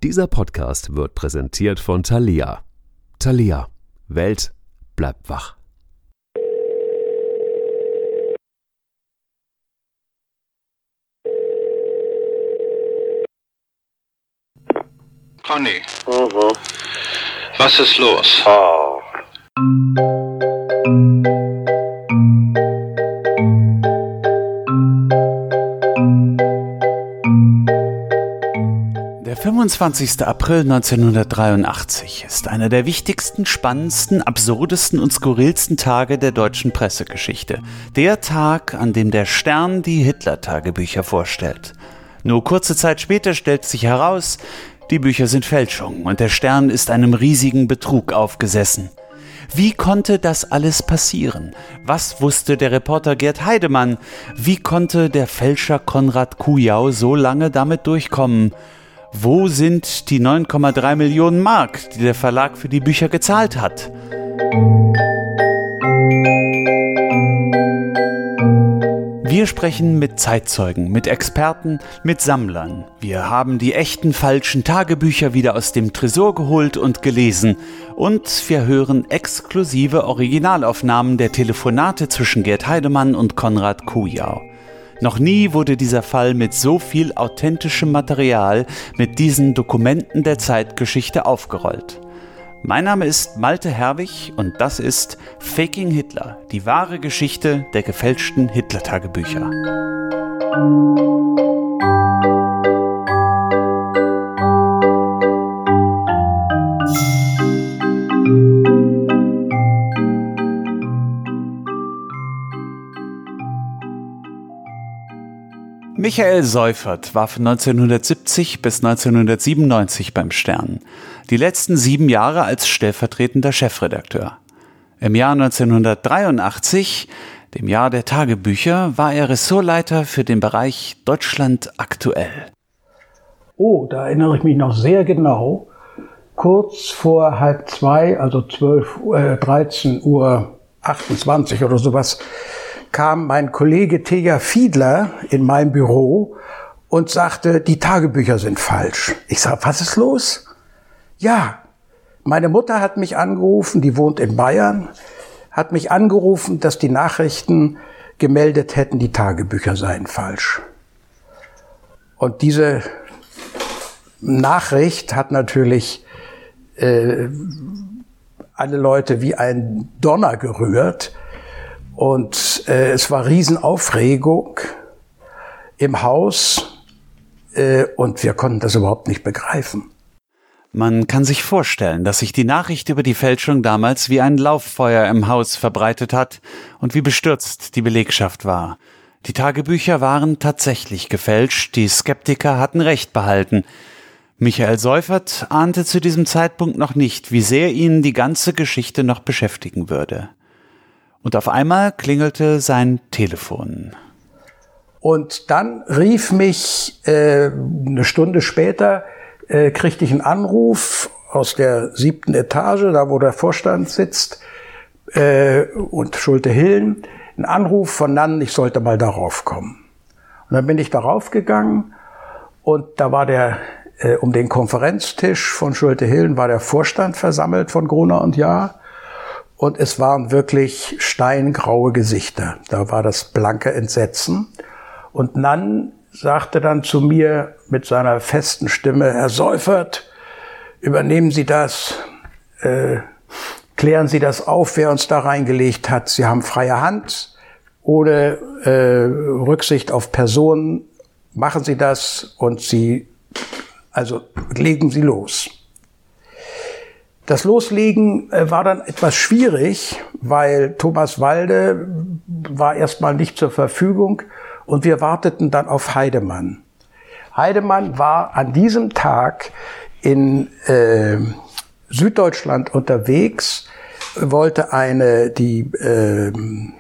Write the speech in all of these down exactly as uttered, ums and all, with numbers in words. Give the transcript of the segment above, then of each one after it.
Dieser Podcast wird präsentiert von Thalia. Thalia. Welt bleibt wach. Conny. Mhm. Was ist los? Oh. Der fünfundzwanzigster April neunzehnhundertdreiundachtzig ist einer der wichtigsten, spannendsten, absurdesten und skurrilsten Tage der deutschen Pressegeschichte. Der Tag, an dem der Stern die Hitler-Tagebücher vorstellt. Nur kurze Zeit später stellt sich heraus, die Bücher sind Fälschung und der Stern ist einem riesigen Betrug aufgesessen. Wie konnte das alles passieren? Was wusste der Reporter Gerd Heidemann? Wie konnte der Fälscher Konrad Kujau so lange damit durchkommen? Wo sind die neun Komma drei Millionen Mark, die der Verlag für die Bücher gezahlt hat? Wir sprechen mit Zeitzeugen, mit Experten, mit Sammlern. Wir haben die echten falschen Tagebücher wieder aus dem Tresor geholt und gelesen. Und wir hören exklusive Originalaufnahmen der Telefonate zwischen Gerd Heidemann und Konrad Kujau. Noch nie wurde dieser Fall mit so viel authentischem Material, mit diesen Dokumenten der Zeitgeschichte aufgerollt. Mein Name ist Malte Herwig und das ist Faking Hitler, die wahre Geschichte der gefälschten Hitler-Tagebücher. Michael Seufert war von neunzehnhundertsiebzig bis neunzehnhundertsiebenundneunzig beim Stern. Die letzten sieben Jahre als stellvertretender Chefredakteur. Im Jahr neunzehnhundertdreiundachtzig, dem Jahr der Tagebücher, war er Ressortleiter für den Bereich Deutschland aktuell. Oh, da erinnere ich mich noch sehr genau. Kurz vor halb zwei, also zwölf, äh, dreizehn Uhr achtundzwanzig oder sowas, kam mein Kollege Teja Fiedler in mein Büro und sagte, die Tagebücher sind falsch. Ich sag, was ist los? Ja, meine Mutter hat mich angerufen, die wohnt in Bayern, hat mich angerufen, dass die Nachrichten gemeldet hätten, die Tagebücher seien falsch. Und diese Nachricht hat natürlich äh, alle Leute wie ein Donner gerührt. Und äh, es war Riesenaufregung im Haus äh, und wir konnten das überhaupt nicht begreifen. Man kann sich vorstellen, dass sich die Nachricht über die Fälschung damals wie ein Lauffeuer im Haus verbreitet hat und wie bestürzt die Belegschaft war. Die Tagebücher waren tatsächlich gefälscht, die Skeptiker hatten Recht behalten. Michael Seufert ahnte zu diesem Zeitpunkt noch nicht, wie sehr ihn die ganze Geschichte noch beschäftigen würde. Und auf einmal klingelte sein Telefon. Und dann rief mich äh, eine Stunde später, äh, kriegte ich einen Anruf aus der siebten Etage, da wo der Vorstand sitzt, äh, und Schulte-Hillen, ein Anruf von Nannen, ich sollte mal darauf kommen. Und dann bin ich darauf gegangen und da war der, äh, um den Konferenztisch von Schulte-Hillen war der Vorstand versammelt von Gruner und Jahr. Und es waren wirklich steingraue Gesichter. Da war das blanke Entsetzen. Und Nann sagte dann zu mir mit seiner festen Stimme, Herr Seufert, übernehmen Sie das, äh, klären Sie das auf, wer uns da reingelegt hat. Sie haben freie Hand, ohne äh, Rücksicht auf Personen. Machen Sie das und Sie, also legen Sie los. Das Loslegen äh, war dann etwas schwierig, weil Thomas Walde war erstmal nicht zur Verfügung und wir warteten dann auf Heidemann. Heidemann war an diesem Tag in äh, Süddeutschland unterwegs, wollte eine die äh,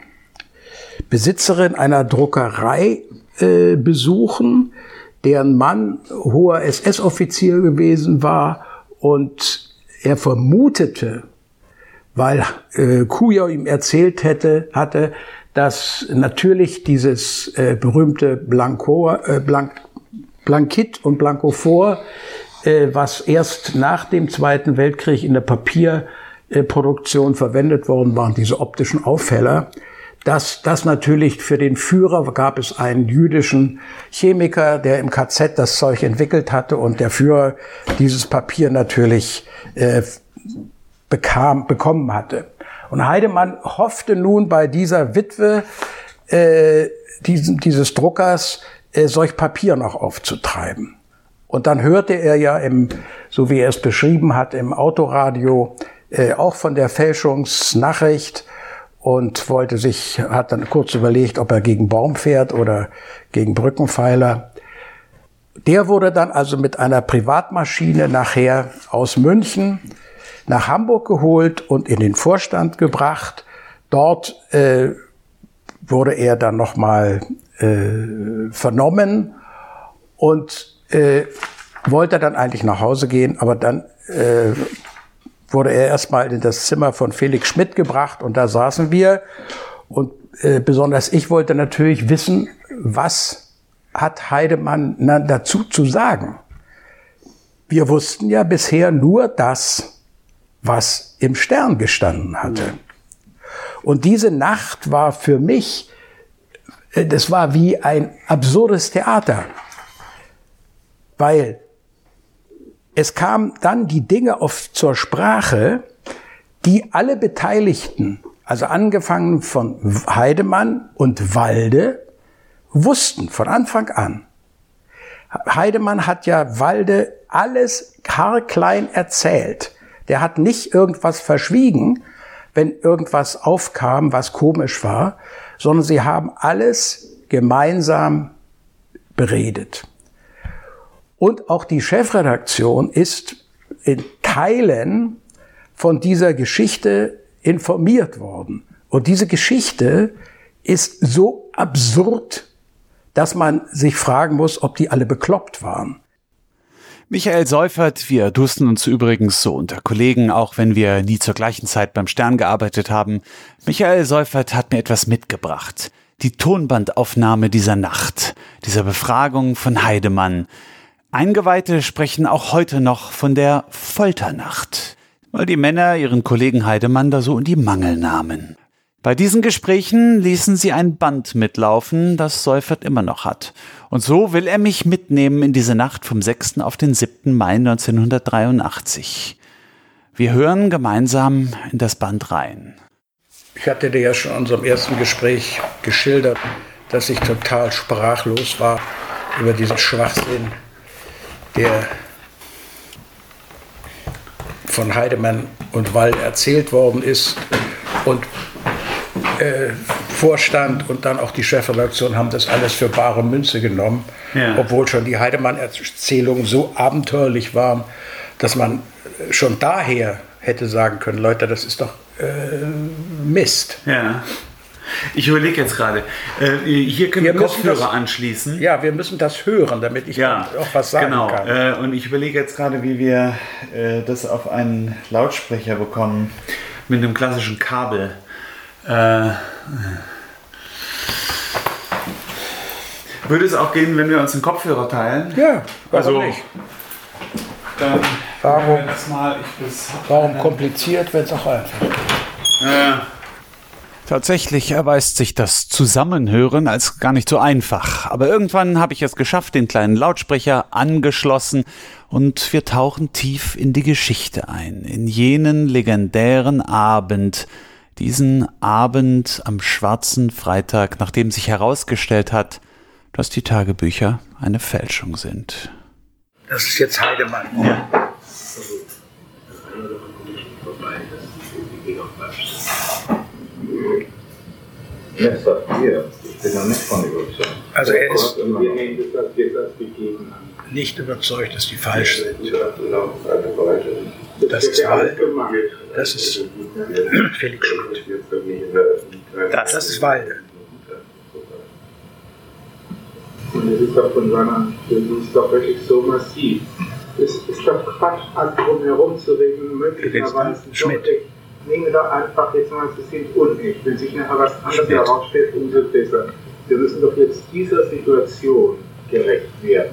Besitzerin einer Druckerei äh, besuchen, deren Mann hoher S S-Offizier gewesen war und er vermutete, weil äh, Kujau ihm erzählt hätte, hatte, dass natürlich dieses äh, berühmte Blanco, äh, Blank, Blankit und Blankophor äh, was erst nach dem Zweiten Weltkrieg in der Papierproduktion verwendet worden waren, diese optischen Aufheller. Das, das natürlich für den Führer gab es einen jüdischen Chemiker, der im K Z das Zeug entwickelt hatte und der Führer dieses Papier natürlich äh, bekam, bekommen hatte. Und Heidemann hoffte nun bei dieser Witwe äh, diesen, dieses Druckers äh, solch Papier noch aufzutreiben. Und dann hörte er ja, im, so wie er es beschrieben hat, im Autoradio äh, auch von der Fälschungsnachricht und wollte sich, hat dann kurz überlegt, ob er gegen Baum fährt oder gegen Brückenpfeiler. Der wurde dann also mit einer Privatmaschine nachher aus München nach Hamburg geholt und in den Vorstand gebracht. Dort äh, wurde er dann nochmal äh, vernommen und äh, wollte dann eigentlich nach Hause gehen, aber dann äh, wurde er erstmal in das Zimmer von Felix Schmidt gebracht und da saßen wir und äh, besonders ich wollte natürlich wissen, was hat Heidemann dazu zu sagen. Wir wussten ja bisher nur das, was im Stern gestanden hatte. Und diese Nacht war für mich, äh, das war wie ein absurdes Theater, weil es kamen dann die Dinge auf, zur Sprache, die alle Beteiligten, also angefangen von Heidemann und Walde, wussten von Anfang an. Heidemann hat ja Walde alles haarklein erzählt. Der hat nicht irgendwas verschwiegen, wenn irgendwas aufkam, was komisch war, sondern sie haben alles gemeinsam beredet. Und auch die Chefredaktion ist in Teilen von dieser Geschichte informiert worden. Und diese Geschichte ist so absurd, dass man sich fragen muss, ob die alle bekloppt waren. Michael Seufert, wir dusten uns übrigens so unter Kollegen, auch wenn wir nie zur gleichen Zeit beim Stern gearbeitet haben. Michael Seufert hat mir etwas mitgebracht. Die Tonbandaufnahme dieser Nacht, dieser Befragung von Heidemann. Eingeweihte sprechen auch heute noch von der Folternacht, weil die Männer ihren Kollegen Heidemann da so in die Mangel nahmen. Bei diesen Gesprächen ließen sie ein Band mitlaufen, das Seufert immer noch hat. Und so will er mich mitnehmen in diese Nacht vom sechsten auf den siebten Mai neunzehnhundertdreiundachtzig. Wir hören gemeinsam in das Band rein. Ich hatte dir ja schon in unserem ersten Gespräch geschildert, dass ich total sprachlos war über diesen Schwachsinn, der von Heidemann und Wall erzählt worden ist. Und äh, Vorstand und dann auch die Chefredaktion haben das alles für bare Münze genommen, ja. Obwohl schon die Heidemann-Erzählungen so abenteuerlich waren, dass man schon daher hätte sagen können, Leute, das ist doch äh, Mist. Ja. Ich überlege jetzt gerade, äh, hier können wir, wir Kopfhörer das, anschließen. Ja, wir müssen das hören, damit ich ja, auch was sagen genau. kann. Äh, und ich überlege jetzt gerade, wie wir äh, das auf einen Lautsprecher bekommen, mit einem klassischen Kabel. Äh, würde es auch gehen, wenn wir uns einen Kopfhörer teilen? Ja, warum also, nicht? Dann warum, wir das mal, ich bis warum kompliziert, wenn es auch einfach ist? Äh, Tatsächlich erweist sich das Zusammenhören als gar nicht so einfach. Aber irgendwann habe ich es geschafft, den kleinen Lautsprecher angeschlossen und wir tauchen tief in die Geschichte ein, in jenen legendären Abend, diesen Abend am schwarzen Freitag, nachdem sich herausgestellt hat, dass die Tagebücher eine Fälschung sind. Das ist jetzt Heidemann. Ja. Das sagt ihr. Ich bin noch nicht von überzeugt. Also er ist nicht, nicht überzeugt, dass die falsch sind. Das ist Wall. Das ist Felix Schmidt. Das, das ist Walde. Und es ist doch von seiner, das ist doch wirklich so massiv. Es ist doch Quatsch, drum herum zu reden, möglicherweise Schmidt. Nehmen wir doch einfach jetzt mal ein bisschen unecht. Wenn sich nachher was anderes herausstellt, umso besser. Wir müssen doch jetzt dieser Situation gerecht werden.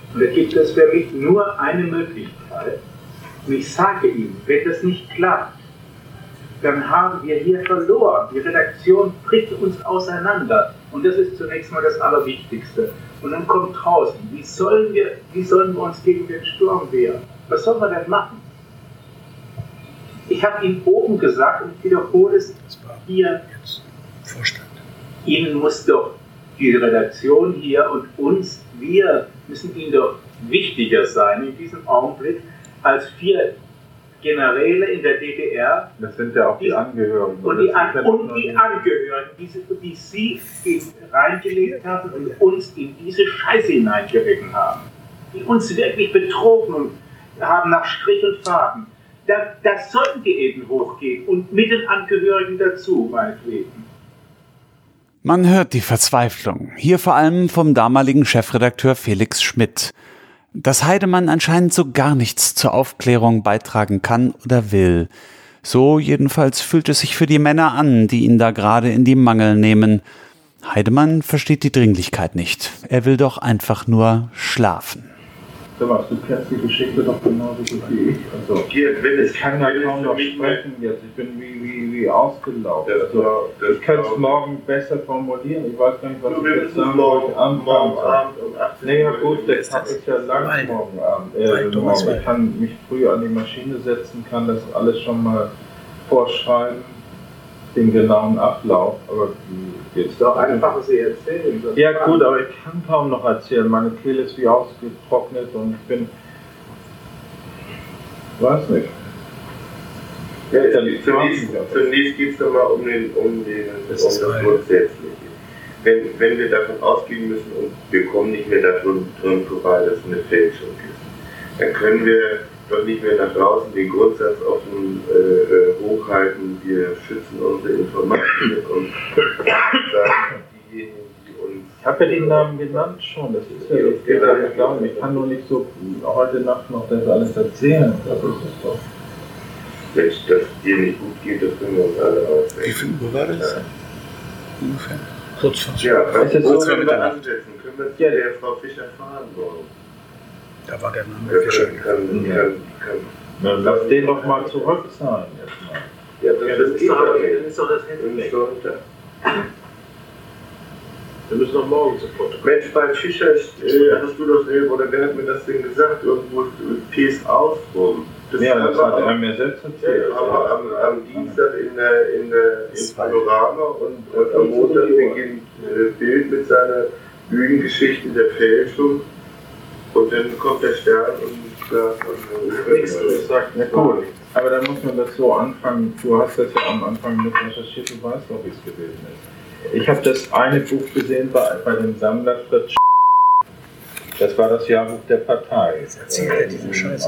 Und da gibt es für mich nur eine Möglichkeit. Und ich sage Ihnen, wenn das nicht klappt, dann haben wir hier verloren. Die Redaktion bricht uns auseinander. Und das ist zunächst mal das Allerwichtigste. Und dann kommt draußen, wie sollen wir, wie sollen wir uns gegen den Sturm wehren? Was sollen wir denn machen? Ich habe Ihnen oben gesagt, und ich wiederhole es hier, Vorstand. Ihnen muss doch die Redaktion hier und uns, wir müssen Ihnen doch wichtiger sein in diesem Augenblick als vier Generäle in der D D R. Das sind ja auch die, die Angehörigen. Und die, An und die Angehörigen, die, die Sie reingelegt haben und uns in diese Scheiße hineingeritten haben. Die uns wirklich betrogen und haben nach Strich und Faden. Da, da sollten die eben hochgehen und mit den Angehörigen dazu, meinetwegen. Man hört die Verzweiflung, hier vor allem vom damaligen Chefredakteur Felix Schmidt. Dass Heidemann anscheinend so gar nichts zur Aufklärung beitragen kann oder will. So jedenfalls fühlt es sich für die Männer an, die ihn da gerade in die Mangel nehmen. Heidemann versteht die Dringlichkeit nicht. Er will doch einfach nur schlafen. Sag mal, du kennst die Geschichte doch genauso gut wie ich. Also, ich kann ja kaum noch sprechen jetzt. Ich bin wie, wie, wie ausgelaufen. Also, ich kann es morgen besser formulieren. Ich weiß gar nicht, was ich jetzt sagen wollte. Morgen Abend um achtzehn Uhr. Naja gut, das habe ich ja lang morgen Abend. Äh, morgen. Ich kann mich früh an die Maschine setzen, kann das alles schon mal vorschreiben, den genauen Ablauf. Aber ist doch einfach, was Sie erzählen. Ja gut, aber ich kann kaum noch erzählen. Meine Kehle ist wie ausgetrocknet und ich bin... weiß nicht. Ja, zunächst, zunächst geht es nochmal um, den, um, den, um das Grundsätzliche. Wenn, wenn wir davon ausgehen müssen und wir kommen nicht mehr davon drin vorbei, dass es eine Fälschung ist, dann können wir doch nicht mehr nach draußen den Grundsatz offen äh, hochhalten, wir schützen unsere Informationen und sagen, diejenigen, die uns... Ich habe ja den Namen genannt schon, das ist ja das geht ja nicht glauben. Ich kann nur nicht so heute Nacht noch das alles erzählen. Das ist es doch. Wenn es dir nicht gut geht, das können wir uns alle ausrechnen. Wie viel Uhr war das? Ja. Ungefähr. Kurz vor Ja, was so können wir ansetzen? Können wir ja der Frau Fischer fahren wollen? Da war der Name Fischer. Kann, kann, kann, kann. Na, lass den doch mal zurückzahlen jetzt mal. Ja, das, ja, das ist doch dann ist doch das Handy weg. Wir müssen noch morgen sofort. Mensch, beim Fischer, äh, hast du das irgendwo, oder wer hat mir das denn gesagt? Irgendwo Peace aus rum. Das ja, das hat er mir selbst erzählt. Aber am, am Dienstag in der, in der in Panorama und, und am Montag beginnt äh, Bild mit seiner Lügengeschichte der Fälschung. Und dann kommt der Stern und sagt, und sagt, na gut. Aber dann muss man das so anfangen. Du hast das ja am Anfang mit recherchiert, du weißt doch, wie es gewesen ist. Ich habe das eine Buch gesehen bei, bei dem Sammler Fritz. Das war das Jahrbuch der Partei. Jetzt erzählt er diesen Scheiß.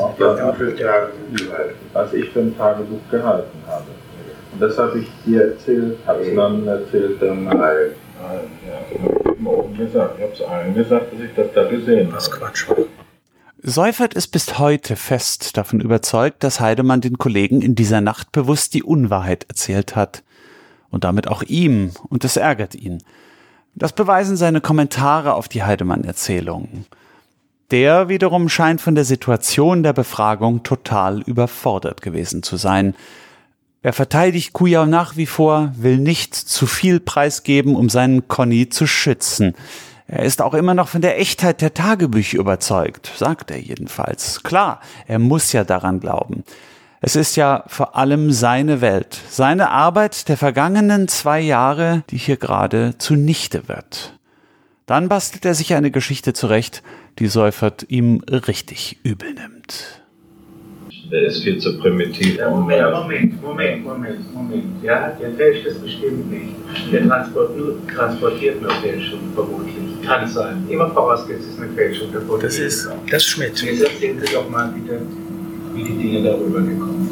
Was ich für ein Tagebuch gehalten habe. Und das habe ich dir erzählt, habe es dann erzählt, dann allen. Ja, ich habe oben gesagt, ich habe es allen gesagt, dass ich das da gesehen habe. Das Quatsch. Seufert ist bis heute fest davon überzeugt, dass Heidemann den Kollegen in dieser Nacht bewusst die Unwahrheit erzählt hat. Und damit auch ihm. Und das ärgert ihn. Das beweisen seine Kommentare auf die Heidemann-Erzählung. Der wiederum scheint von der Situation der Befragung total überfordert gewesen zu sein. Er verteidigt Kujau nach wie vor, will nicht zu viel preisgeben, um seinen Conny zu schützen. Er ist auch immer noch von der Echtheit der Tagebücher überzeugt, sagt er jedenfalls. Klar, er muss ja daran glauben. Es ist ja vor allem seine Welt, seine Arbeit der vergangenen zwei Jahre, die hier gerade zunichte wird. Dann bastelt er sich eine Geschichte zurecht, die Seufert ihm richtig übel nimmt. Der ist viel zu primitiv. Ja, Moment, Moment, Moment, Moment, Moment. Ja, der fälscht es bestimmt nicht. Der transport nur, transportiert nur Fälschung, vermutlich. Kann sein. Immer vorausgesetzt, es ist eine Fälschung. Das ist, das ist Schmidt. Jetzt erzählen Sie doch mal bitte, wie die Dinge darüber gekommen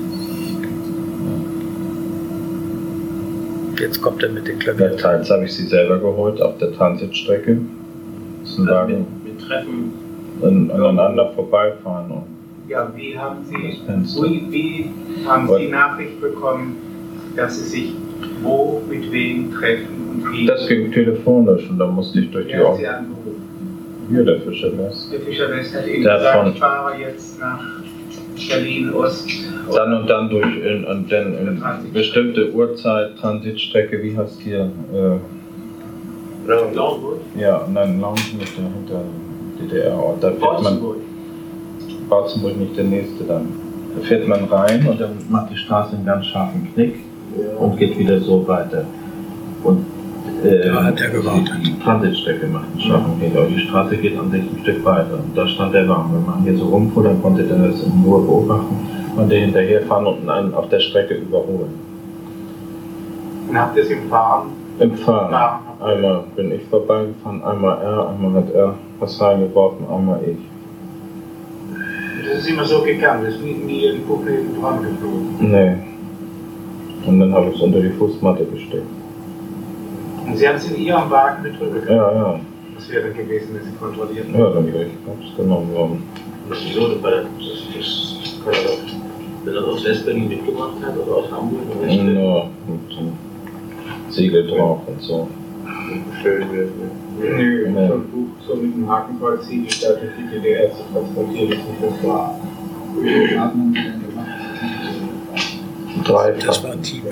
sind. Jetzt kommt er mit den Klavieren. Teils habe ich sie selber geholt auf der Transitstrecke. Das ist ein Wagen. Wir treffen an, aneinander vorbeifahren. Und ja, wie haben Sie, wie, wie haben Sie Nachricht bekommen, dass Sie sich wo, mit wem treffen und wie? Das ging telefonisch und da musste ich durch die Augen. Sie angerufen? Ja, der Fischer West. Der Fischer West hat eben Der gesagt, von- ich fahre jetzt nach Berlin-Ost. Dann und dann durch in, und dann in bestimmte Uhrzeit, Transitstrecke, wie heißt hier? Äh, Lauenburg. ja, nein, Lauenburg dahinter D D R-Ort. Da fährt man. Bautzen-Burg. Bautzen nicht der nächste dann. Da fährt man rein und dann macht die Straße einen ganz scharfen Knick und geht wieder so weiter. Und äh, Da hat er gewartet. die Transitstrecke macht einen scharfen Knick, aber die Straße geht an sich ein Stück weiter. Und da stand der Wagen. Wenn man hier so rumfuhr, dann konnte der das in Ruhe beobachten und der hinterherfahren und einen auf der Strecke überholen. Und habt ihr es im Fahren? Im Fahren. Ja. Einmal bin ich vorbeigefahren, einmal er, einmal hat er was reingeworfen, einmal ich. Das ist immer so gegangen, das ist nie, nie irgendwo neben dran geflogen. Nee. Und dann habe ich es unter die Fußmatte gesteckt. Und Sie haben es in Ihrem Wagen mit rüber. Ja, ja. Das wäre dann gewesen, wenn Sie kontrolliert Ja, dann wäre ich hab's genommen worden. Wieso? Das, das, das kann er doch, wenn er das aus West-Berlin mitgebracht hat oder aus Hamburg oder Ja, nicht? mit dem Siegel drauf und so. Schön wird, ne? Nö, Nee. so ein Buch, so mit einem Hakenkreuz, die Stadt durch die D D R zu transportieren, ist nicht das war. Wie viel hat man denn gemacht? Dreifach. Das war ein Team.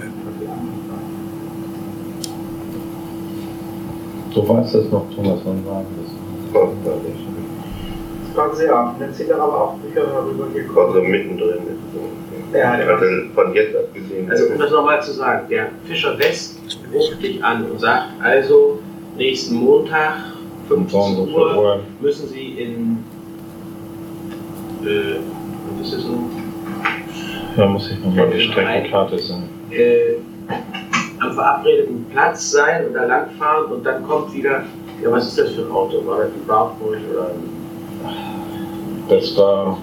Du weißt das noch, Thomas, wann war das? Das konnten Sie auch. Dann sind dann aber auch Bücher darüber gekommen. Also mittendrin ist so. Ja, der Also von jetzt abgesehen. Also um das nochmal zu sagen, der Fischer West ruft dich an und sagt, also nächsten Montag, fünfzehn Uhr, müssen Sie in, äh, was ist das so? Da muss ich nochmal die Streckenkarte sehen. Äh, am verabredeten Platz sein und da langfahren und dann kommt wieder, ja, was ist das für ein Auto? War das ein Warburg oder ein... Das war.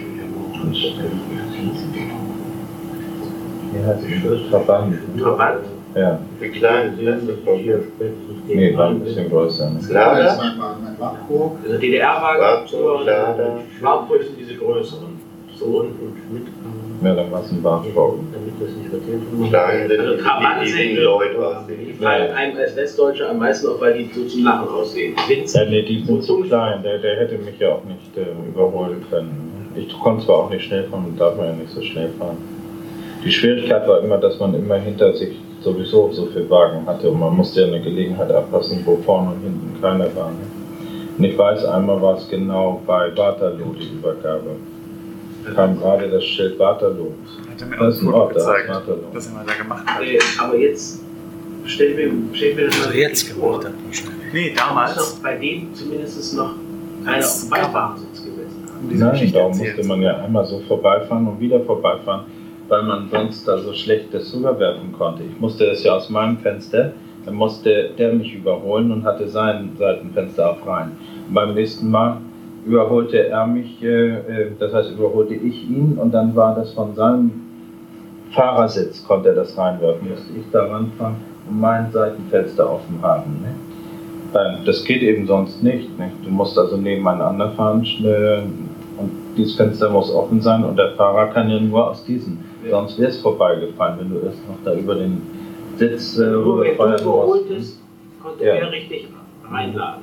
Wie heißt das? Verband. Verband? Ja. Wie klein ist das? Nee, war ein bisschen größer. Ne? Lader? Also D D R-Wagen, Warburg, Lader. Warburg sind diese größeren. So und, und mit, Ja, dann war es ein Wartbau. damit das nicht verkehrt Klein sind Also Trabant die sind sieben Leute aussehen. Die fallen einem als Westdeutscher am meisten auf, weil die so zum Lachen aussehen. Winzig. Ja, nee, die sind zu klein. Der, der hätte mich ja auch nicht äh, überholen können. Ich konnte zwar auch nicht schnell fahren, darf man ja nicht so schnell fahren. Die Schwierigkeit war immer, dass man immer hinter sich sowieso so viel Wagen hatte und man musste ja eine Gelegenheit abpassen, wo vorne und hinten keiner war. Ne? Und ich weiß, einmal war es genau bei Waterloo die Übergabe. Kam gerade das Schild Waterloo. Hat er mir Das ist ein Ort, da ist gezeigt, Waterloo. was er mal da gemacht hat. Äh, aber jetzt stell mir, stell mir das mal Also jetzt vor. gemacht hat wahrscheinlich. Nee, Da muss damals. doch bei dem zumindest noch einer auf dem Beifahrersitz gewesen haben. Diese Nein, Geschichte da erzählt. musste man ja einmal so vorbeifahren und wieder vorbeifahren, weil man sonst da so schlecht das rüberwerfen konnte. Ich musste das ja aus meinem Fenster, dann musste der mich überholen und hatte sein Seitenfenster auch rein. Und beim nächsten Mal überholte er mich, äh, das heißt überholte ich ihn und dann war das von seinem Fahrersitz, konnte er das reinwerfen, musste ich da ranfahren und mein Seitenfenster offen haben. Ne? Nein, das geht eben sonst nicht, nicht. Du musst also nebeneinander fahren äh, und dieses Fenster muss offen sein und der Fahrer kann ja nur aus diesem. Ja. Sonst wäre es vorbeigefahren, wenn du erst noch da über den Sitz äh, Nur wenn du rüberfeuern überholt musst. ist, konnte Ja. er richtig reinladen.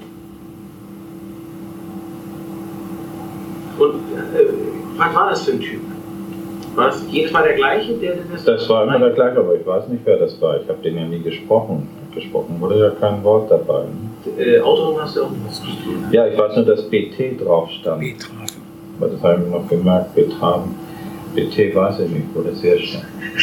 Und äh, was war das für ein Typ? War das jedes Mal der gleiche, der das... Das war immer der gleiche, aber ich weiß nicht, wer das war. Ich habe den ja nie gesprochen. Gesprochen wurde ja kein Wort dabei. Ne? Äh, Autoren hast du auch was zu tun. Ja, ich weiß nur, dass B T drauf stand. Betrafen. Aber das habe ich mir noch gemerkt, betragen. B T weiß ich nicht, wo das herrscht.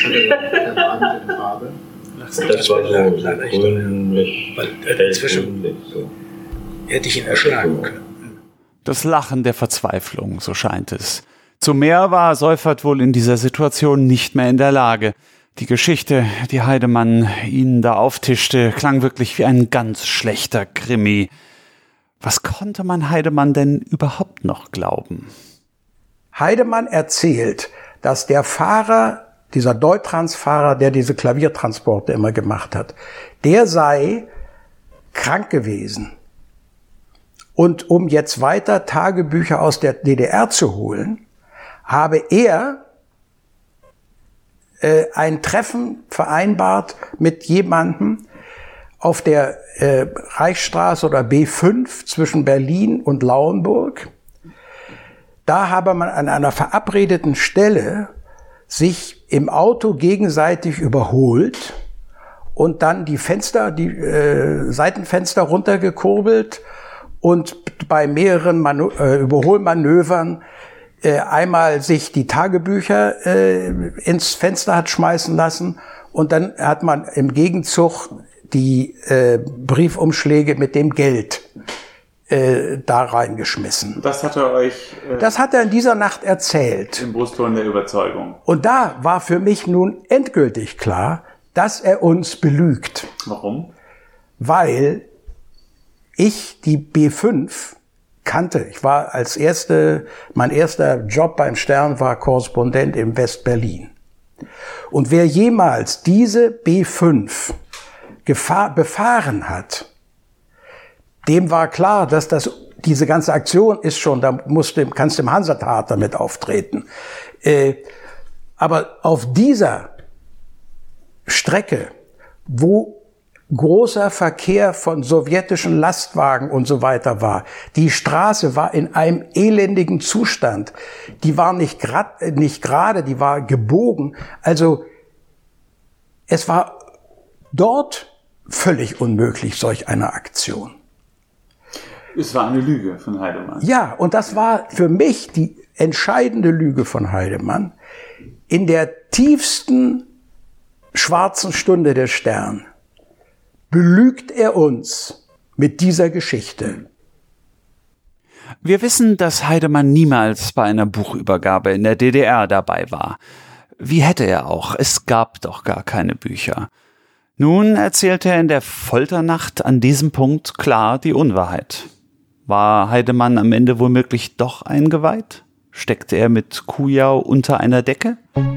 Das war so, so grünlich, Weil, äh, inzwischen- hellgrünlich, so. Hätte ich ihn erschlagen können. Das Lachen der Verzweiflung, so scheint es. Zu mehr war Seufert wohl in dieser Situation nicht mehr in der Lage. Die Geschichte, die Heidemann ihnen da auftischte, klang wirklich wie ein ganz schlechter Krimi. Was konnte man Heidemann denn überhaupt noch glauben? Heidemann erzählt, dass der Fahrer, dieser Deutrans-Fahrer, der diese Klaviertransporte immer gemacht hat, der sei krank gewesen. Und um jetzt weiter Tagebücher aus der D D R zu holen, habe er äh, ein Treffen vereinbart mit jemandem auf der äh, Reichsstraße oder B fünf zwischen Berlin und Lauenburg. Da habe man an einer verabredeten Stelle sich im Auto gegenseitig überholt und dann die Fenster, die äh, Seitenfenster runtergekurbelt und bei mehreren Manu- äh, Überholmanövern äh, einmal sich die Tagebücher äh, ins Fenster hat schmeißen lassen und dann hat man im Gegenzug die äh, Briefumschläge mit dem Geld äh, da reingeschmissen. Das hat er euch... Äh, das hat er in dieser Nacht erzählt. Im Brustton der Überzeugung. Und da war für mich nun endgültig klar, dass er uns belügt. Warum? Weil ich die B fünf kannte. Ich war als erste, mein erster Job beim Stern war Korrespondent in West-Berlin. Und wer jemals diese B fünf gefahr, befahren hat, dem war klar, dass das, diese ganze Aktion ist schon, da musst du, kannst du im Hansa-Theater mit auftreten. Äh, aber auf dieser Strecke, wo großer Verkehr von sowjetischen Lastwagen und so weiter war. Die Straße war in einem elendigen Zustand. Die war nicht grad, nicht gerade, die war gebogen. Also es war dort völlig unmöglich, solch eine Aktion. Es war eine Lüge von Heidemann. Ja, und das war für mich die entscheidende Lüge von Heidemann. In der tiefsten schwarzen Stunde der Stern belügt er uns mit dieser Geschichte. Wir wissen, dass Heidemann niemals bei einer Buchübergabe in der D D R dabei war. Wie hätte er auch? Es gab doch gar keine Bücher. Nun erzählte er in der Folternacht an diesem Punkt klar die Unwahrheit. War Heidemann am Ende womöglich doch eingeweiht? Steckte er mit Kujau unter einer Decke?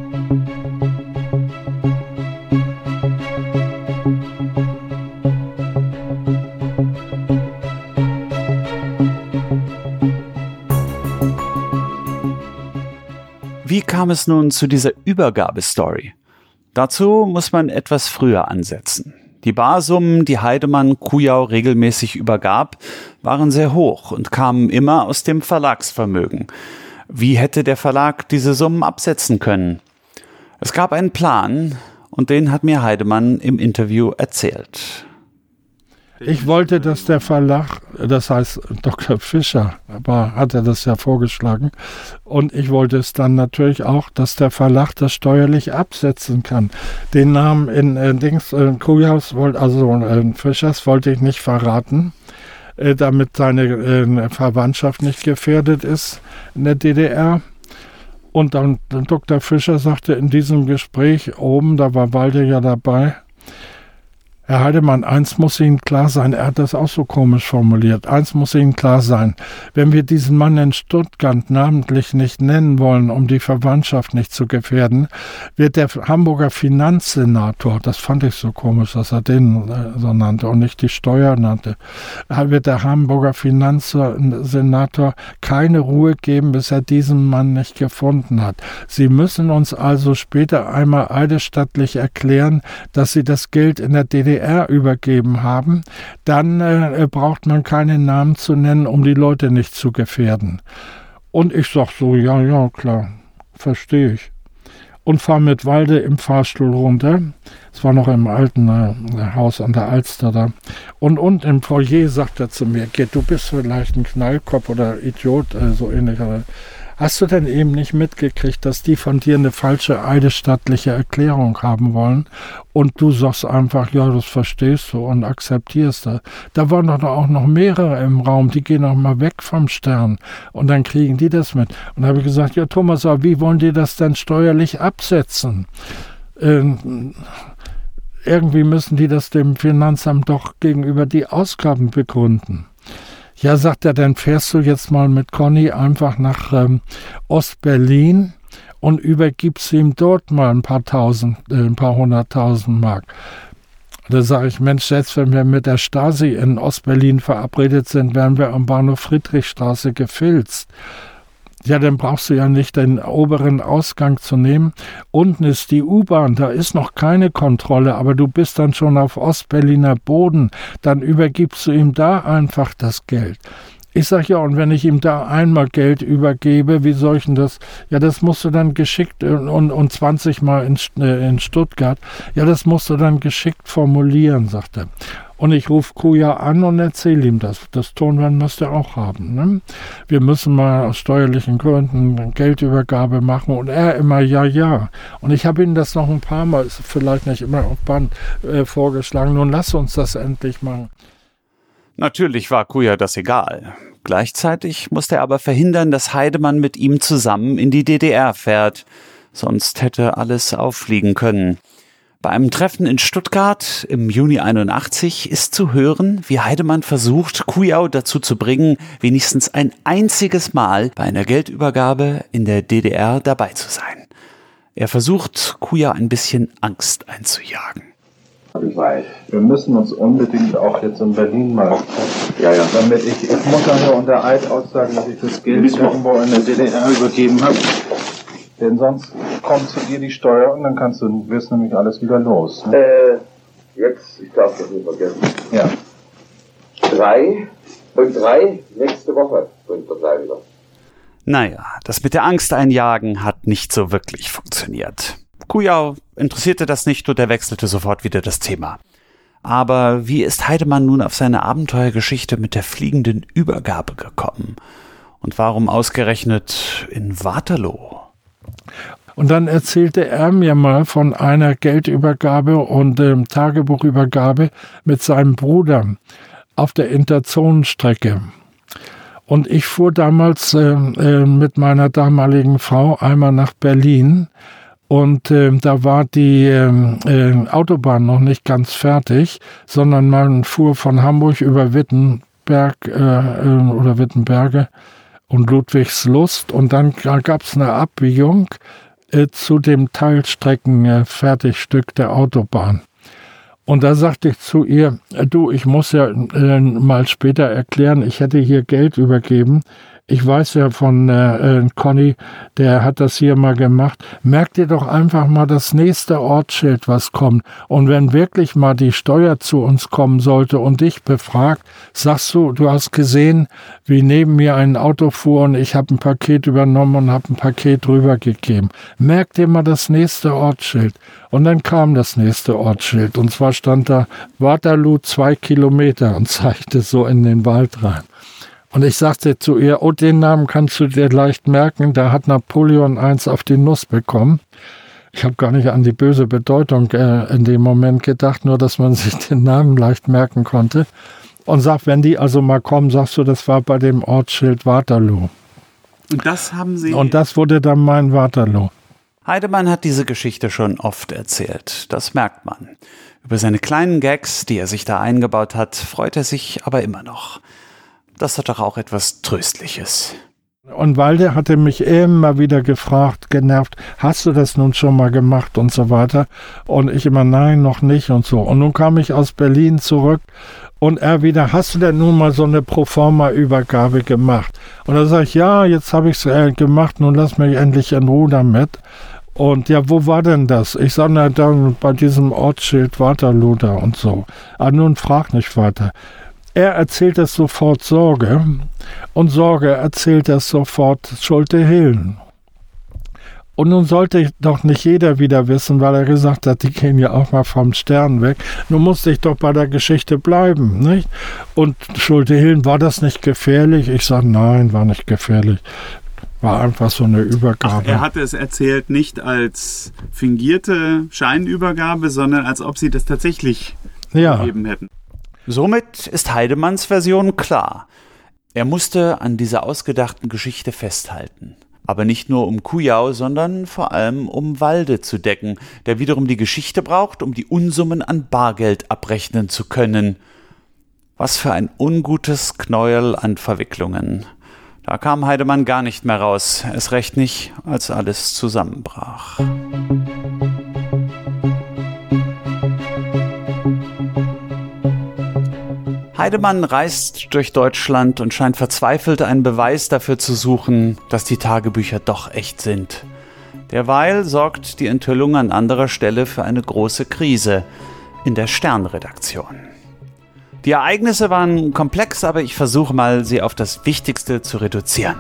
Wie kam es nun zu dieser Übergabestory? Dazu muss man etwas früher ansetzen. Die Barsummen, die Heidemann Kujau regelmäßig übergab, waren sehr hoch und kamen immer aus dem Verlagsvermögen. Wie hätte der Verlag diese Summen absetzen können? Es gab einen Plan und den hat mir Heidemann im Interview erzählt. Ich wollte, dass der Verlag, das heißt Doktor Fischer, aber hat er das ja vorgeschlagen, und ich wollte es dann natürlich auch, dass der Verlag das steuerlich absetzen kann. Den Namen in äh, Dings äh, Kujaus, also äh, Fischers, wollte ich nicht verraten, äh, damit seine äh, Verwandtschaft nicht gefährdet ist in der D D R. Und dann Doktor Fischer sagte in diesem Gespräch oben, da war Walde ja dabei, Herr Heidemann, eins muss Ihnen klar sein, er hat das auch so komisch formuliert, eins muss Ihnen klar sein, wenn wir diesen Mann in Stuttgart namentlich nicht nennen wollen, um die Verwandtschaft nicht zu gefährden, wird der Hamburger Finanzsenator, das fand ich so komisch, dass er den äh, so nannte und nicht die Steuer nannte, wird der Hamburger Finanzsenator keine Ruhe geben, bis er diesen Mann nicht gefunden hat. Sie müssen uns also später einmal eidesstattlich erklären, dass Sie das Geld in der D D R übergeben haben, dann äh, braucht man keine Namen zu nennen, um die Leute nicht zu gefährden. Und ich sag so, ja, ja, klar, verstehe ich. Und fahre mit Walde im Fahrstuhl runter. Es war noch im alten äh, Haus an der Alster da. Und, und im Foyer sagt er zu mir, Gerd, du bist vielleicht ein Knallkopf oder Idiot, äh, so ähnlich. Hast du denn eben nicht mitgekriegt, dass die von dir eine falsche eidesstattliche Erklärung haben wollen und du sagst einfach, ja, das verstehst du und akzeptierst das. Da waren doch auch noch mehrere im Raum, die gehen auch mal weg vom Stern und dann kriegen die das mit. Und da habe ich gesagt, ja Thomas, aber wie wollen die das denn steuerlich absetzen? Ähm, irgendwie müssen die das dem Finanzamt doch gegenüber die Ausgaben begründen. Ja, sagt er, dann fährst du jetzt mal mit Conny einfach nach ähm, Ostberlin und übergibst ihm dort mal ein paar tausend, äh, ein paar hunderttausend Mark. Da sage ich, Mensch, selbst wenn wir mit der Stasi in Ostberlin verabredet sind, werden wir am Bahnhof Friedrichstraße gefilzt. Ja, dann brauchst du ja nicht den oberen Ausgang zu nehmen. Unten ist die U-Bahn, da ist noch keine Kontrolle, aber du bist dann schon auf Ostberliner Boden. Dann übergibst du ihm da einfach das Geld. Ich sag ja, und wenn ich ihm da einmal Geld übergebe, wie soll ich denn das? Ja, das musst du dann geschickt und, und zwanzig Mal in, in Stuttgart. Ja, das musst du dann geschickt formulieren, sagt er. Und ich rufe Kuja an und erzähle ihm das. Das Tonband müsst ihr auch haben. Ne? Wir müssen mal aus steuerlichen Gründen eine Geldübergabe machen. Und er immer, ja, ja. Und ich habe ihm das noch ein paar Mal, ist vielleicht nicht immer auf Band, äh, vorgeschlagen. Nun lass uns das endlich machen. Natürlich war Kuja das egal. Gleichzeitig musste er aber verhindern, dass Heidemann mit ihm zusammen in die D D R fährt. Sonst hätte alles auffliegen können. Bei einem Treffen in Stuttgart im Juni einundachtzig ist zu hören, wie Heidemann versucht, Kujau dazu zu bringen, wenigstens ein einziges Mal bei einer Geldübergabe in der D D R dabei zu sein. Er versucht, Kujau ein bisschen Angst einzujagen. Wir müssen uns unbedingt auch jetzt in Berlin mal ja, ja. damit ich, ich muss nachher unter Eid aussagen, dass ich das Geld irgendwo in der D D R übergeben habe. Denn sonst kommt zu dir die Steuer und dann kannst du, wirst nämlich alles wieder los. Ne? Äh, jetzt, ich darf das nicht vergessen. Ja. Drei und drei nächste Woche bringt das leider wieder. Naja, das mit der Angst einjagen hat nicht so wirklich funktioniert. Kujau interessierte das nicht und er wechselte sofort wieder das Thema. Aber wie ist Heidemann nun auf seine Abenteuergeschichte mit der fliegenden Übergabe gekommen? Und warum ausgerechnet in Waterloo? Und dann erzählte er mir mal von einer Geldübergabe und ähm, Tagebuchübergabe mit seinem Bruder auf der Interzonenstrecke. Und ich fuhr damals äh, äh, mit meiner damaligen Frau einmal nach Berlin. Und äh, da war die äh, Autobahn noch nicht ganz fertig, sondern man fuhr von Hamburg über Wittenberg äh, äh, oder Wittenberge und Ludwigslust. Und dann gab es eine Abbiegung äh, zu dem Teilstrecken-Fertigstück äh, der Autobahn. Und da sagte ich zu ihr, äh, du, ich muss ja äh, mal später erklären, ich hätte hier Geld übergeben. Ich weiß ja von äh, äh, Conny, der hat das hier mal gemacht. Merk dir doch einfach mal das nächste Ortsschild, was kommt. Und wenn wirklich mal die Steuer zu uns kommen sollte und dich befragt, sagst du, du hast gesehen, wie neben mir ein Auto fuhr und ich habe ein Paket übernommen und habe ein Paket rübergegeben. Merk dir mal das nächste Ortsschild. Und dann kam das nächste Ortsschild. Und zwar stand da Waterloo zwei Kilometer und zeigte so in den Wald rein. Und ich sagte zu ihr, oh, den Namen kannst du dir leicht merken, da hat Napoleon eins auf die Nuss bekommen. Ich habe gar nicht an die böse Bedeutung äh, in dem Moment gedacht, nur dass man sich den Namen leicht merken konnte. Und sagt, wenn die also mal kommen, sagst du, das war bei dem Ortsschild Waterloo. Und das haben Sie... Und das wurde dann mein Waterloo. Heidemann hat diese Geschichte schon oft erzählt, das merkt man. Über seine kleinen Gags, die er sich da eingebaut hat, freut er sich aber immer noch. Das hat doch auch etwas Tröstliches. Und Walde hatte mich immer wieder gefragt, genervt, hast du das nun schon mal gemacht und so weiter. Und ich immer, nein, noch nicht und so. Und nun kam ich aus Berlin zurück und er wieder, hast du denn nun mal so eine Proforma-Übergabe gemacht? Und da sage ich, ja, jetzt habe ich es äh, gemacht, nun lass mich endlich in Ruhe damit. Und ja, wo war denn das? Ich sage, na, da bei diesem Ortsschild Waterloo da und so. Aber nun frag nicht weiter. Er erzählt es sofort Sorge und Sorge erzählt es sofort Schulte-Hillen. Und nun sollte doch nicht jeder wieder wissen, weil er gesagt hat, die gehen ja auch mal vom Stern weg. Nun musste ich doch bei der Geschichte bleiben, nicht? Und Schulte-Hillen, war das nicht gefährlich? Ich sage, nein, war nicht gefährlich. War einfach so eine Übergabe. Ach, er hatte es erzählt nicht als fingierte Scheinübergabe, sondern als ob sie das tatsächlich ja. gegeben hätten. Somit ist Heidemanns Version klar. Er musste an dieser ausgedachten Geschichte festhalten. Aber nicht nur um Kujau, sondern vor allem um Walde zu decken, der wiederum die Geschichte braucht, um die Unsummen an Bargeld abrechnen zu können. Was für ein ungutes Knäuel an Verwicklungen. Da kam Heidemann gar nicht mehr raus, erst recht nicht, als alles zusammenbrach. Heidemann reist durch Deutschland und scheint verzweifelt einen Beweis dafür zu suchen, dass die Tagebücher doch echt sind. Derweil sorgt die Enthüllung an anderer Stelle für eine große Krise in der Stern-Redaktion. Die Ereignisse waren komplex, aber ich versuche mal, sie auf das Wichtigste zu reduzieren.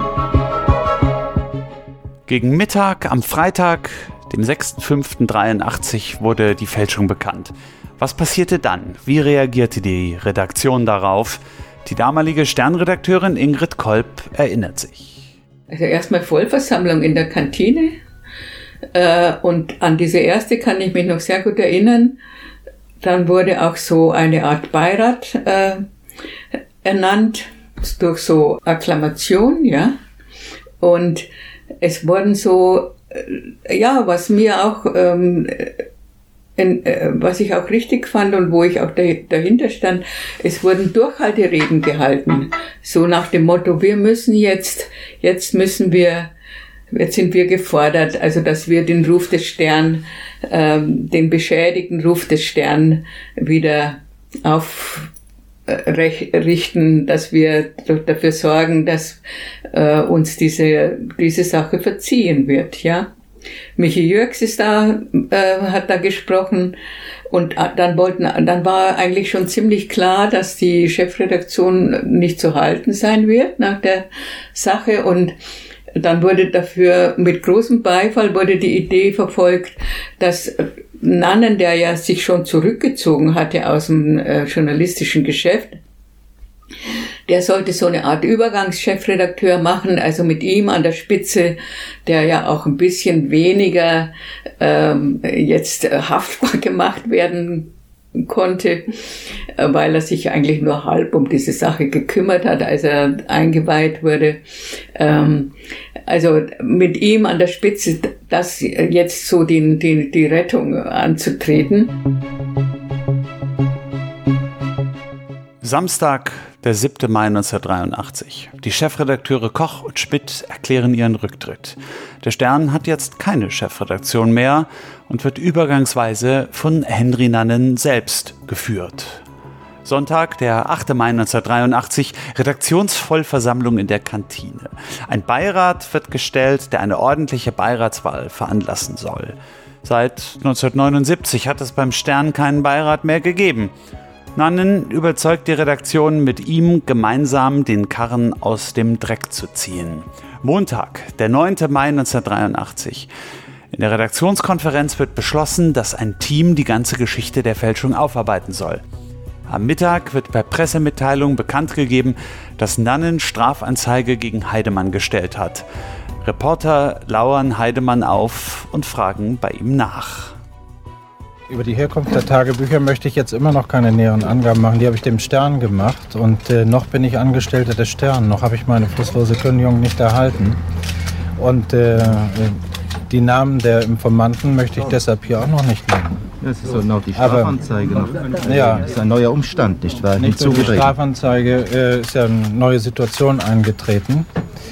Gegen Mittag am Freitag, dem sechster fünfter dreiundachtzig, wurde die Fälschung bekannt. Was passierte dann? Wie reagierte die Redaktion darauf? Die damalige Sternredakteurin Ingrid Kolb erinnert sich. Also erstmal Vollversammlung in der Kantine. Äh, und an diese erste kann ich mich noch sehr gut erinnern. Dann wurde auch so eine Art Beirat äh, ernannt, durch so Akklamation, ja. Und es wurden so, äh, ja, was mir auch, ähm, in, äh, was ich auch richtig fand und wo ich auch da, dahinter stand, es wurden Durchhaltereden gehalten. So nach dem Motto, wir müssen jetzt, jetzt müssen wir, jetzt sind wir gefordert, also dass wir den Ruf des Stern, ähm, den beschädigten Ruf des Stern wieder aufrichten, dass wir dafür sorgen, dass äh, uns diese diese Sache verziehen wird, ja. Michi Jürgs ist da, äh, hat da gesprochen und dann wollten, dann war eigentlich schon ziemlich klar, dass die Chefredaktion nicht zu halten sein wird nach der Sache und dann wurde dafür mit großem Beifall wurde die Idee verfolgt, dass Nannen, der ja sich schon zurückgezogen hatte aus dem äh, journalistischen Geschäft, der sollte so eine Art Übergangschefredakteur machen, also mit ihm an der Spitze, der ja auch ein bisschen weniger ähm, jetzt haftbar gemacht werden konnte, weil er sich eigentlich nur halb um diese Sache gekümmert hat, als er eingeweiht wurde. Ähm, also mit ihm an der Spitze, das jetzt so die, die, die Rettung anzutreten. Samstag, der siebter Mai neunzehnhundertdreiundachtzig. Die Chefredakteure Koch und Schmidt erklären ihren Rücktritt. Der Stern hat jetzt keine Chefredaktion mehr und wird übergangsweise von Henry Nannen selbst geführt. Sonntag, der achter Mai neunzehnhundertdreiundachtzig, Redaktionsvollversammlung in der Kantine. Ein Beirat wird gestellt, der eine ordentliche Beiratswahl veranlassen soll. Seit neunzehnhundertneunundsiebzig hat es beim Stern keinen Beirat mehr gegeben. Nannen überzeugt die Redaktion, mit ihm gemeinsam den Karren aus dem Dreck zu ziehen. Montag, der neunter Mai neunzehnhundertdreiundachtzig. In der Redaktionskonferenz wird beschlossen, dass ein Team die ganze Geschichte der Fälschung aufarbeiten soll. Am Mittag wird per Pressemitteilung bekannt gegeben, dass Nannen Strafanzeige gegen Heidemann gestellt hat. Reporter lauern Heidemann auf und fragen bei ihm nach. Über die Herkunft der Tagebücher möchte ich jetzt immer noch keine näheren Angaben machen. Die habe ich dem Stern gemacht und äh, noch bin ich Angestellter des Stern. Noch habe ich meine fristlose Kündigung nicht erhalten. Und äh, die Namen der Informanten möchte ich deshalb hier auch noch nicht nennen. Das ist so noch die Strafanzeige. Aber, noch. Ja, das ist ein neuer Umstand, nicht wahr? Nicht nur die Strafanzeige, äh, ist ja eine neue Situation eingetreten.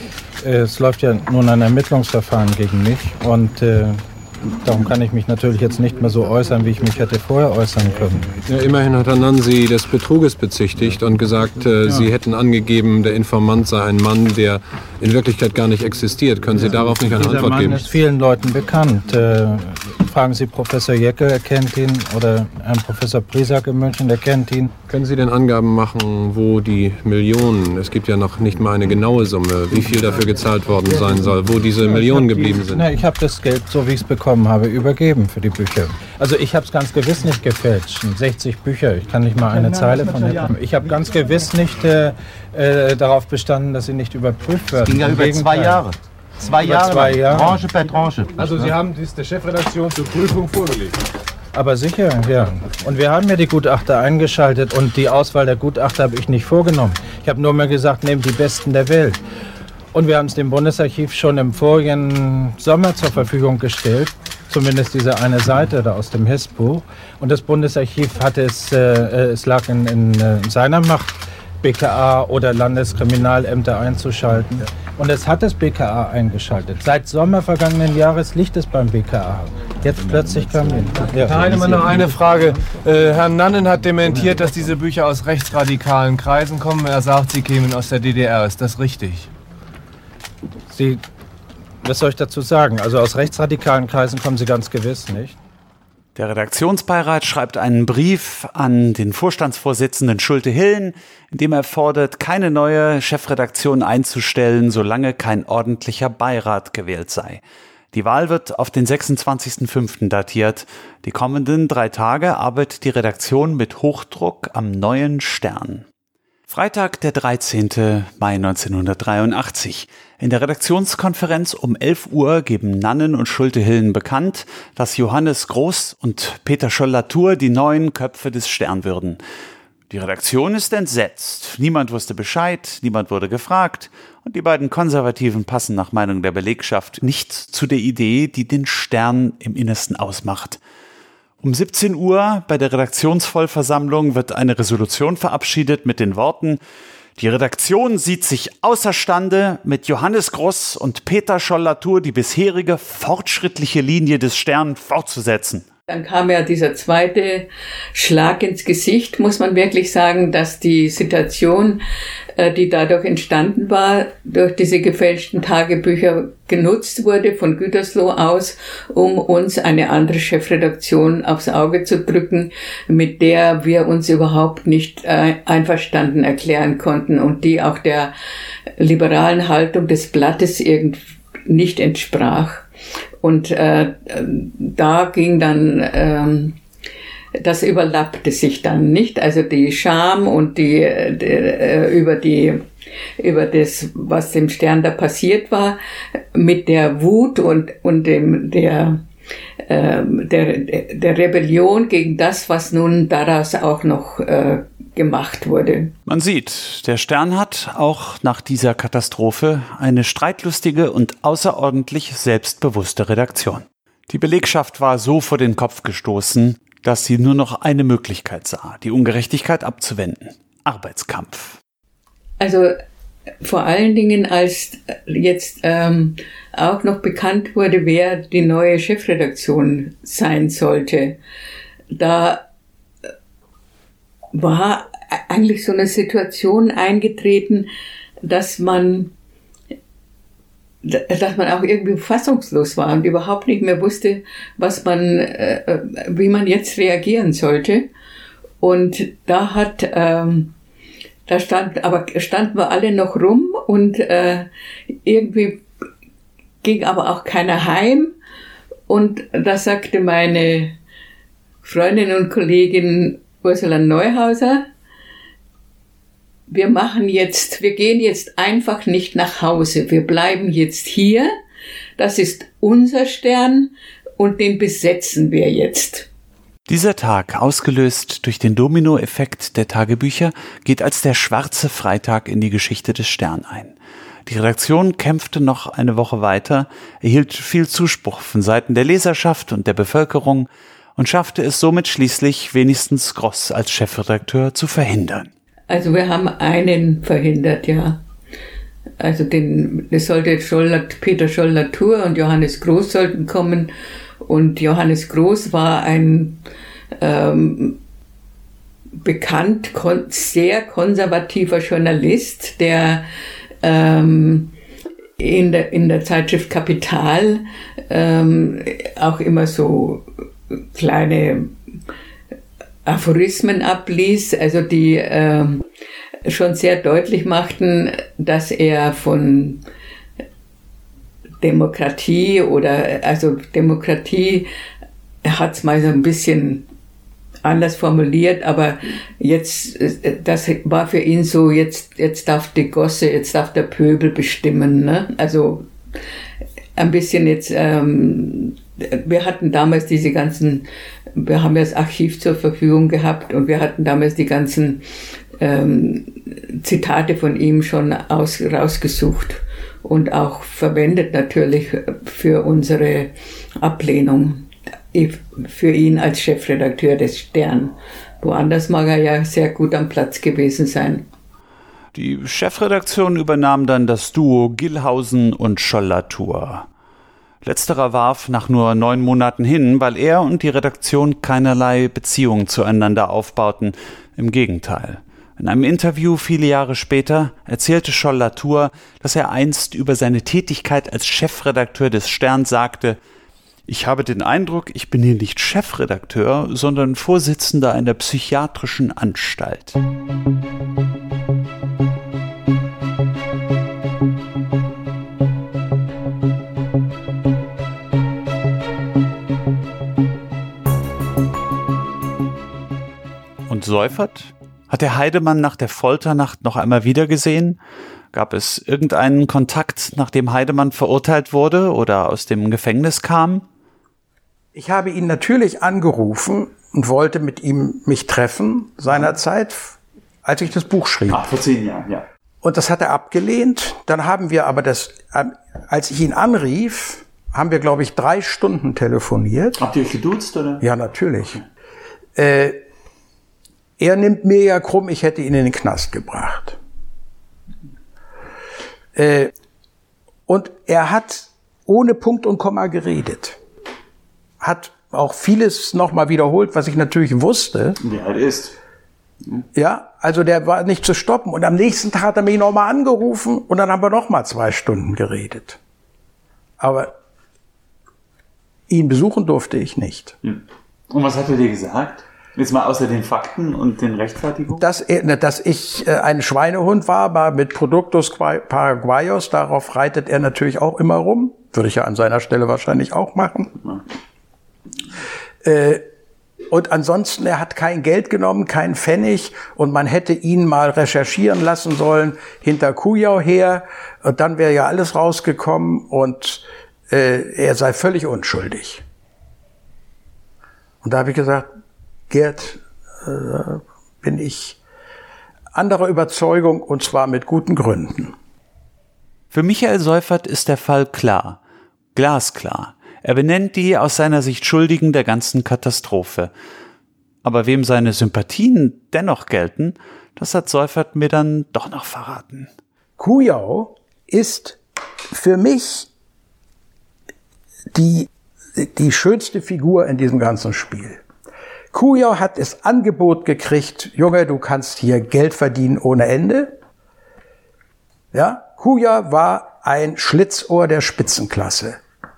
Äh, es läuft ja nun ein Ermittlungsverfahren gegen mich und äh, darum kann ich mich natürlich jetzt nicht mehr so äußern, wie ich mich hätte vorher äußern können. Ja, immerhin hat Herr Nann Sie des Betruges bezichtigt und gesagt, äh, ja. Sie hätten angegeben, der Informant sei ein Mann, der in Wirklichkeit gar nicht existiert. Können Sie ja. darauf nicht eine Dieser Antwort Mann geben? Ist vielen Leuten bekannt. Äh, fragen Sie Professor Jecke, er kennt ihn, oder Herrn Professor Priesack in München, der kennt ihn. Können Sie denn Angaben machen, wo die Millionen, es gibt ja noch nicht mal eine genaue Summe, wie viel dafür gezahlt worden sein soll, wo diese ja, Millionen geblieben sind? Na, ich habe das Geld, so wie ich es bekommen habe, übergeben für die Bücher. Also ich habe es ganz gewiss nicht gefälscht. sechzig Bücher, ich kann nicht mal eine Zeile von hätten. Ich habe ganz gewiss nicht äh, äh, darauf bestanden, dass sie nicht überprüft werden. Es ging ja über zwei Jahre. Zwei über Jahre, zwei Jahre. Tranche per Tranche. Also Sie haben dies der Chefredaktion zur Prüfung vorgelegt? Aber sicher, ja. Und wir haben ja die Gutachter eingeschaltet und die Auswahl der Gutachter habe ich nicht vorgenommen. Ich habe nur mal gesagt, nehmt die Besten der Welt. Und wir haben es dem Bundesarchiv schon im vorigen Sommer zur Verfügung gestellt. Zumindest diese eine Seite da aus dem Hessbuch. Und das Bundesarchiv hatte es, äh, es lag in, in, in seiner Macht, B K A oder Landeskriminalämter einzuschalten. Und es hat das B K A eingeschaltet. Seit Sommer vergangenen Jahres liegt es beim B K A. Jetzt plötzlich kam hin. Ja. Herr Heinemann, noch eine Frage. Äh, Herr Nannen hat dementiert, dass diese Bücher aus rechtsradikalen Kreisen kommen. Er sagt, sie kämen aus der D D R. Ist das richtig? Sie, was soll ich dazu sagen? Also aus rechtsradikalen Kreisen kommen sie ganz gewiss nicht. Der Redaktionsbeirat schreibt einen Brief an den Vorstandsvorsitzenden Schulte-Hillen, in dem er fordert, keine neue Chefredaktion einzustellen, solange kein ordentlicher Beirat gewählt sei. Die Wahl wird auf den sechsundzwanzigsten fünften datiert. Die kommenden drei Tage arbeitet die Redaktion mit Hochdruck am neuen Stern. Freitag, der dreizehnten Mai neunzehnhundertdreiundachtzig. In der Redaktionskonferenz um elf Uhr geben Nannen und Schulte-Hillen bekannt, dass Johannes Groß und Peter Scholl-Latour die neuen Köpfe des Stern würden. Die Redaktion ist entsetzt. Niemand wusste Bescheid, niemand wurde gefragt und die beiden Konservativen passen nach Meinung der Belegschaft nicht zu der Idee, die den Stern im Innersten ausmacht. Um siebzehn Uhr bei der Redaktionsvollversammlung wird eine Resolution verabschiedet mit den Worten: Die Redaktion sieht sich außerstande, mit Johannes Groß und Peter Scholl-Latour die bisherige fortschrittliche Linie des Stern fortzusetzen. Dann kam ja dieser zweite Schlag ins Gesicht, muss man wirklich sagen, dass die Situation, die dadurch entstanden war, durch diese gefälschten Tagebücher genutzt wurde von Gütersloh aus, um uns eine andere Chefredaktion aufs Auge zu drücken, mit der wir uns überhaupt nicht einverstanden erklären konnten und die auch der liberalen Haltung des Blattes irgendwie nicht entsprach. Und äh, da ging dann, ähm, das überlappte sich dann nicht, also die Scham und die, die äh, über die über das, was dem Stern da passiert war, mit der Wut und und dem der äh, der der Rebellion gegen das, was nun daraus auch noch äh, gemacht wurde. Man sieht, der Stern hat auch nach dieser Katastrophe eine streitlustige und außerordentlich selbstbewusste Redaktion. Die Belegschaft war so vor den Kopf gestoßen, dass sie nur noch eine Möglichkeit sah, die Ungerechtigkeit abzuwenden: Arbeitskampf. Also vor allen Dingen, als jetzt ähm, auch noch bekannt wurde, wer die neue Chefredaktion sein sollte, da war eigentlich so eine Situation eingetreten, dass man, dass man auch irgendwie fassungslos war und überhaupt nicht mehr wusste, was man, äh, wie man jetzt reagieren sollte. Und da hat, ähm, da stand, aber standen wir alle noch rum und äh, irgendwie ging aber auch keiner heim. Und da sagte meine Freundin und Kollegin Ursula Neuhauser: Wir machen jetzt, wir gehen jetzt einfach nicht nach Hause. Wir bleiben jetzt hier. Das ist unser Stern und den besetzen wir jetzt. Dieser Tag, ausgelöst durch den Dominoeffekt der Tagebücher, geht als der schwarze Freitag in die Geschichte des Stern ein. Die Redaktion kämpfte noch eine Woche weiter, erhielt viel Zuspruch von Seiten der Leserschaft und der Bevölkerung und schaffte es somit schließlich, wenigstens Groß als Chefredakteur zu verhindern. Also wir haben einen verhindert, ja. Also den, es sollte Scholl, Peter Scholl-Latour und Johannes Groß sollten kommen. Und Johannes Groß war ein ähm, bekannt, kon- sehr konservativer Journalist, der ähm, in der, in der Zeitschrift Kapital ähm, auch immer so kleine Aphorismen abließ, also die äh, schon sehr deutlich machten, dass er von Demokratie oder, also Demokratie, er hat es mal so ein bisschen anders formuliert, aber jetzt, das war für ihn so, jetzt, jetzt darf die Gosse, jetzt darf der Pöbel bestimmen, ne? Also ein bisschen jetzt, ähm, wir hatten damals diese ganzen, wir haben ja das Archiv zur Verfügung gehabt und wir hatten damals die ganzen ähm, Zitate von ihm schon aus, rausgesucht und auch verwendet natürlich für unsere Ablehnung, für ihn als Chefredakteur des Stern. Woanders mag er ja sehr gut am Platz gewesen sein. Die Chefredaktion übernahm dann das Duo Gillhausen und Scholl-Latour. Letzterer warf nach nur neun Monaten hin, weil er und die Redaktion keinerlei Beziehung zueinander aufbauten. Im Gegenteil. In einem Interview viele Jahre später erzählte Scholl-Latour, dass er einst über seine Tätigkeit als Chefredakteur des Stern sagte: Ich habe den Eindruck, ich bin hier nicht Chefredakteur, sondern Vorsitzender einer psychiatrischen Anstalt. Und Seufert? Hat der Heidemann nach der Folternacht noch einmal wiedergesehen? Gab es irgendeinen Kontakt, nachdem Heidemann verurteilt wurde oder aus dem Gefängnis kam? Ich habe ihn natürlich angerufen und wollte mit ihm mich treffen, seinerzeit, als ich das Buch schrieb. Ach, vor zehn Jahren, ja. Und das hat er abgelehnt. Dann haben wir aber das, als ich ihn anrief, haben wir, glaube ich, drei Stunden telefoniert. Habt ihr euch geduzt, oder? Ja, natürlich. Äh, er nimmt mir ja krumm, ich hätte ihn in den Knast gebracht. Äh, und er hat ohne Punkt und Komma geredet. Hat auch vieles nochmal wiederholt, was ich natürlich wusste. Wie alt ist. Ja, also der war nicht zu stoppen. Und am nächsten Tag hat er mich nochmal angerufen und dann haben wir nochmal zwei Stunden geredet. Aber ihn besuchen durfte ich nicht. Und was hat er dir gesagt? Jetzt mal außer den Fakten und den Rechtfertigungen? Dass, er, dass ich äh, ein Schweinehund war, aber mit Productos Paraguayos, darauf reitet er natürlich auch immer rum. Würde ich ja an seiner Stelle wahrscheinlich auch machen. Ja. Äh, und ansonsten, er hat kein Geld genommen, kein Pfennig, und man hätte ihn mal recherchieren lassen sollen hinter Kujau her, und dann wäre ja alles rausgekommen, und äh, er sei völlig unschuldig. Und da habe ich gesagt, Gerd, äh, bin ich anderer Überzeugung, und zwar mit guten Gründen. Für Michael Seufert ist der Fall klar, glasklar. Er benennt die aus seiner Sicht Schuldigen der ganzen Katastrophe. Aber wem seine Sympathien dennoch gelten, das hat Seufert mir dann doch noch verraten. Kujau ist für mich die, die schönste Figur in diesem ganzen Spiel. Kujau hat das Angebot gekriegt: Junge, du kannst hier Geld verdienen ohne Ende. Ja, Kujau war ein Schlitzohr der Spitzenklasse.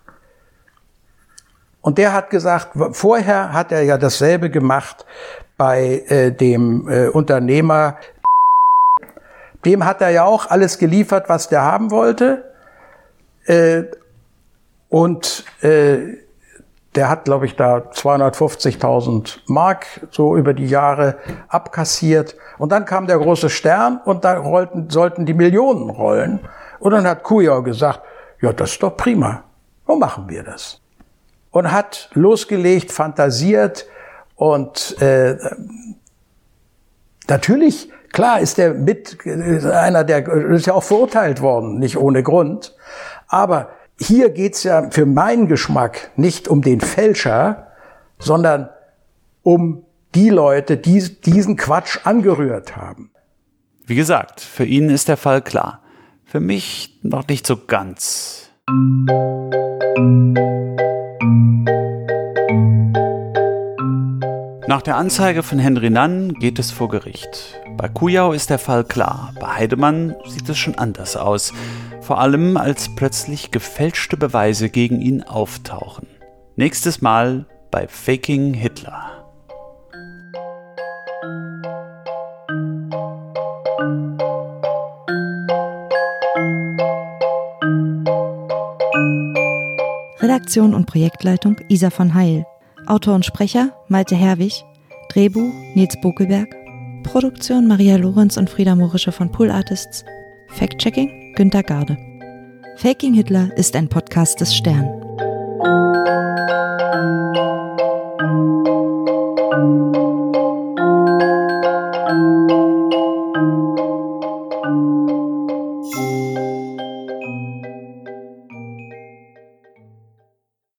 Und der hat gesagt, vorher hat er ja dasselbe gemacht bei äh, dem äh, Unternehmer. Dem hat er ja auch alles geliefert, was der haben wollte. Äh, und äh, der hat, glaube ich, da zweihundertfünfzigtausend Mark so über die Jahre abkassiert. Und dann kam der große Stern, und da rollten, sollten die Millionen rollen. Und dann hat Kujau gesagt, ja, das ist doch prima. So machen wir das. Und hat losgelegt, fantasiert, und äh, natürlich, klar, ist er mit ist einer, der ist ja auch verurteilt worden, nicht ohne Grund. Aber hier geht's ja für meinen Geschmack nicht um den Fälscher, sondern um die Leute, die diesen Quatsch angerührt haben. Wie gesagt, für ihn ist der Fall klar. Für mich noch nicht so ganz. Nach der Anzeige von Henry Nann geht es vor Gericht. Bei Kujau ist der Fall klar. Bei Heidemann sieht es schon anders aus. Vor allem, als plötzlich gefälschte Beweise gegen ihn auftauchen. Nächstes Mal bei Faking Hitler. Redaktion und Projektleitung Isa von Heil. Autor und Sprecher Malte Herwig. Drehbuch Nils Bokelberg. Produktion Maria Lorenz und Frieda Morische von Pool Artists. Fact-Checking Günter Garde. Faking Hitler ist ein Podcast des Stern.